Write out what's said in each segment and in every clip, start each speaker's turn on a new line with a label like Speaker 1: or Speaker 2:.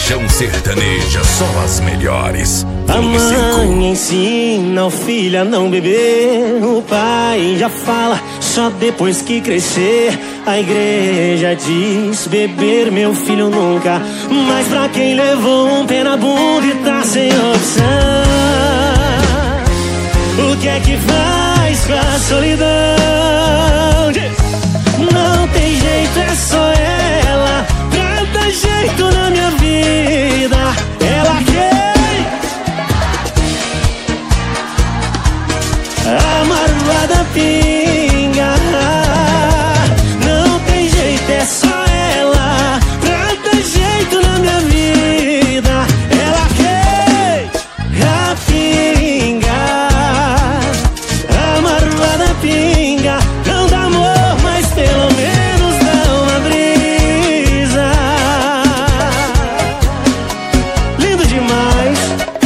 Speaker 1: Paixão sertaneja, só as melhores.
Speaker 2: A mãe ensina o filho a não beber, o pai já fala só depois que crescer. A igreja diz beber meu filho nunca, mas pra quem levou um pé na bunda e tá sem opção, o que é que faz com a solidão? Não tem jeito, é só ela pra dar jeito na minha vida. Ela quem? A maroa da pinga. Não tem jeito, é só ela pra dar jeito na minha vida. Ela quem? A pinga. A maroa da pinga. Não dá amor, mas pelo menos dá uma brisa. Lindo demais.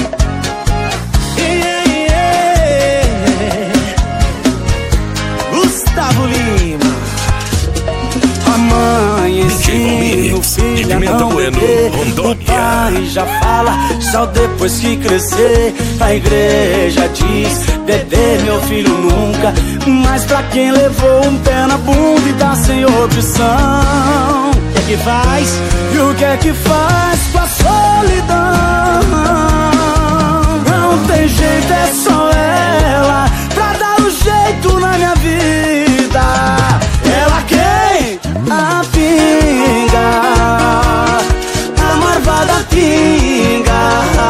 Speaker 2: Gustavo Lima.
Speaker 3: A mãe ensina o filho a não beber, o pai já fala só depois que crescer. A igreja diz beber meu filho nunca, mas pra quem levou um pé na bunda e tá sem opção,
Speaker 2: O que é que faz?
Speaker 3: e o que é que faz com a solidão? Não tem jeito, é só ela pra dar um jeito na minha vida. Ela quem? A pinga, a marvada pinga.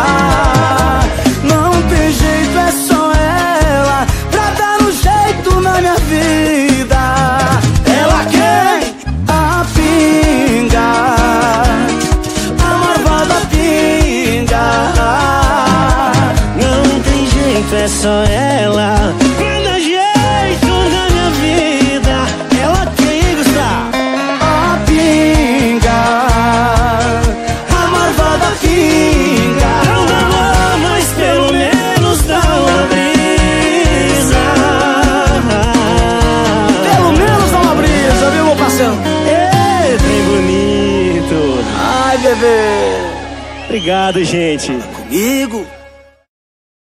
Speaker 3: Não tem jeito, é só ela pra dar um jeito na minha vida. Ela quem? A pinga, a marvada pinga.
Speaker 2: Não tem jeito, é só ela pra dar jeito na minha vida. Ela quem, Gustavo?
Speaker 3: A pinga, a marvada pinga.
Speaker 2: Não dá amor, mas pelo menos dá uma brisa.
Speaker 3: Pelo menos dá uma brisa, viu, meu parceiro?
Speaker 2: Ei, trem bonito.
Speaker 3: Ai, bebê.
Speaker 2: Obrigado, gente.
Speaker 3: Comigo?